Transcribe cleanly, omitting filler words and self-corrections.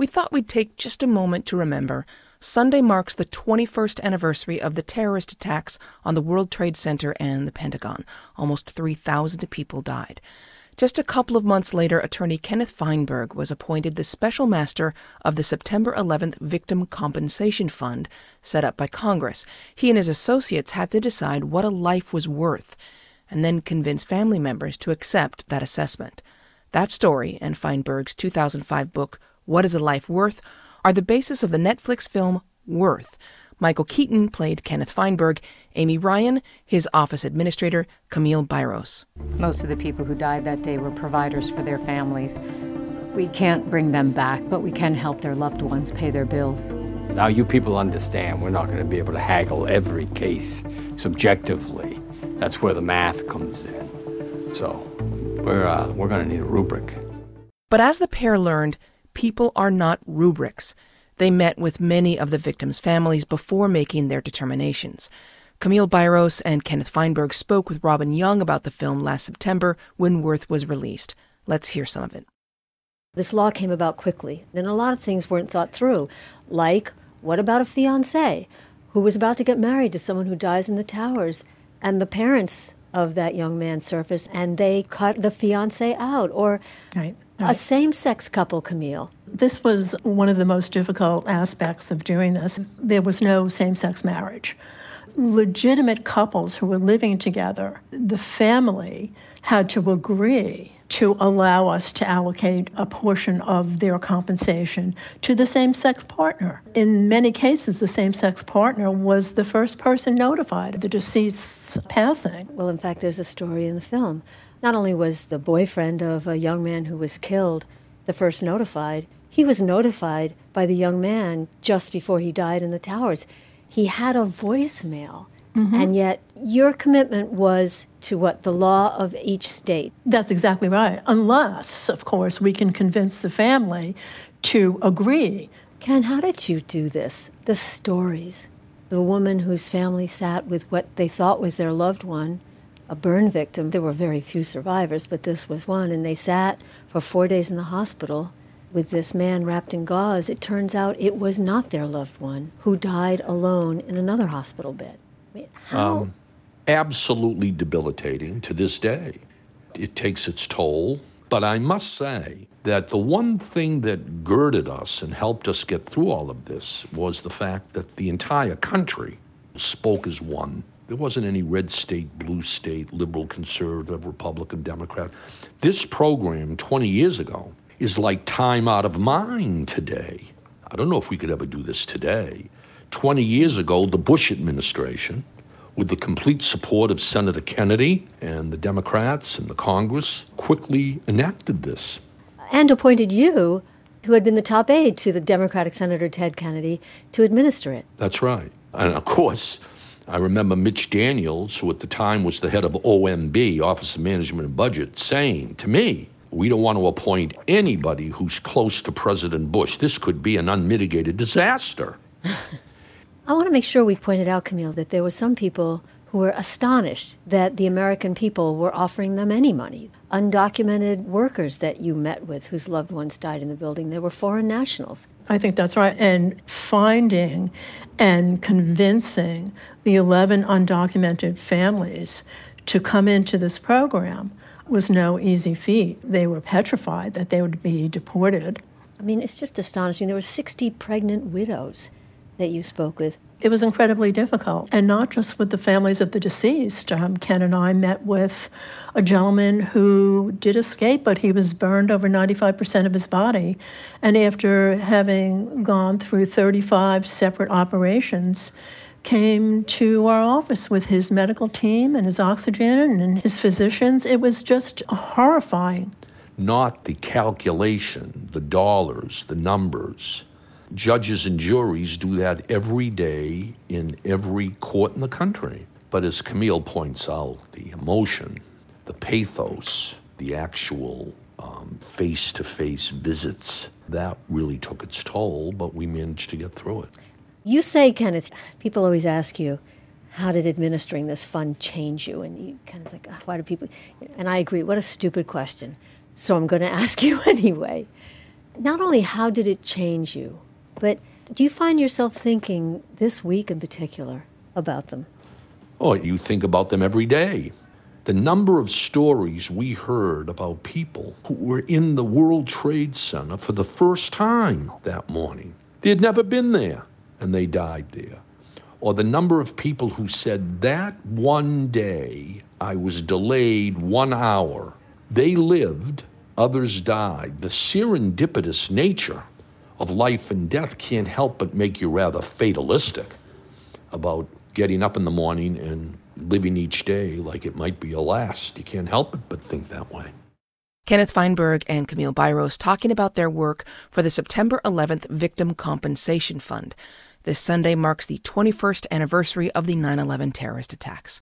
we thought we'd take just a moment to remember Sunday marks the 21st anniversary of the terrorist attacks on the World Trade Center and the Pentagon. Almost 3,000 people died. Just a couple of months later, attorney Kenneth Feinberg was appointed the special master of the September 11th Victim Compensation Fund set up by Congress. He and his associates had to decide what a life was worth and then convince family members to accept that assessment. That story and Feinberg's 2005 book, What is a Life Worth?, are the basis of the Netflix film Worth. Michael Keaton played Kenneth Feinberg, Amy Ryan, his office administrator, Camille Byros. Most of the people who died that day were providers for their families. We can't bring them back, but we can help their loved ones pay their bills. Now you people understand we're not going to be able to haggle every case subjectively. That's where the math comes in. So we're going to need a rubric. But as the pair learned, people are not rubrics. They met with many of the victims' families before making their determinations. Camille Byros and Kenneth Feinberg spoke with Robin Young about the film last September when Worth was released. Let's hear some of it. This law came about quickly, and a lot of things weren't thought through, like what about a fiancé who was about to get married to someone who dies in the towers, and the parents of that young man surface, and they cut the fiancé out, or right. A same-sex couple, Camille. This was one of the most difficult aspects of doing this. There was no same-sex marriage. Legitimate couples who were living together, the family had to agree to allow us to allocate a portion of their compensation to the same-sex partner. In many cases, the same-sex partner was the first person notified of the deceased's passing. Well, in fact, there's a story in the film. Not only was the boyfriend of a young man who was killed the first notified, he was notified by the young man just before he died in the towers. He had a voicemail, and yet your commitment was to what? The law of each state. That's exactly right, unless, of course, we can convince the family to agree. Ken, how did you do this? The stories. The woman whose family sat with what they thought was their loved one, a burn victim. There were very few survivors, but this was one, and they sat for 4 days in the hospital with this man wrapped in gauze. It turns out it was not their loved one who died alone in another hospital bed. I mean, how? Absolutely debilitating to this day. It takes its toll, but I must say that the one thing that girded us and helped us get through all of this was the fact that the entire country spoke as one. There wasn't any red state, blue state, liberal, conservative, Republican, Democrat. This program 20 years ago is like time out of mind today. I don't know if we could ever do this today. 20 years ago, the Bush administration, with the complete support of Senator Kennedy and the Democrats and the Congress, quickly enacted this. And appointed you, who had been the top aide to the Democratic Senator Ted Kennedy, to administer it. That's right. And of course, I remember Mitch Daniels, who at the time was the head of OMB, Office of Management and Budget, saying to me, we don't want to appoint anybody who's close to President Bush. This could be an unmitigated disaster. I want to make sure we've pointed out, Camille, that there were some people who were astonished that the American people were offering them any money. Undocumented workers that you met with whose loved ones died in the building, they were foreign nationals. I think that's right. And finding and convincing the 11 undocumented families to come into this program was no easy feat. They were petrified that they would be deported. I mean, it's just astonishing. There were 60 pregnant widows that you spoke with. It was incredibly difficult, and not just with the families of the deceased. Ken and I met with a gentleman who did escape, but he was burned over 95% of his body. And after having gone through 35 separate operations, came to our office with his medical team and his oxygen and his physicians. It was just horrifying. Not the calculation, the dollars, the numbers. Judges and juries do that every day in every court in the country. But as Camille points out, the emotion, the pathos, the actual face-to-face visits, that really took its toll, but we managed to get through it. You say, Kenneth, people always ask you, how did administering this fund change you? And you kind of think, oh, why do people... And I agree, what a stupid question. So I'm going to ask you anyway. Not only how did it change you, but do you find yourself thinking this week in particular about them? Oh, you think about them every day. The number of stories we heard about people who were in the World Trade Center for the first time that morning. They had never been there, and they died there. Or the number of people who said, that one day I was delayed 1 hour. They lived, others died. The serendipitous nature of life and death can't help but make you rather fatalistic about getting up in the morning and living each day like it might be your last. You can't help it but think that way. Kenneth Feinberg and Camille Byros talking about their work for the September 11th Victim Compensation Fund. This Sunday marks the 21st anniversary of the 9/11 terrorist attacks.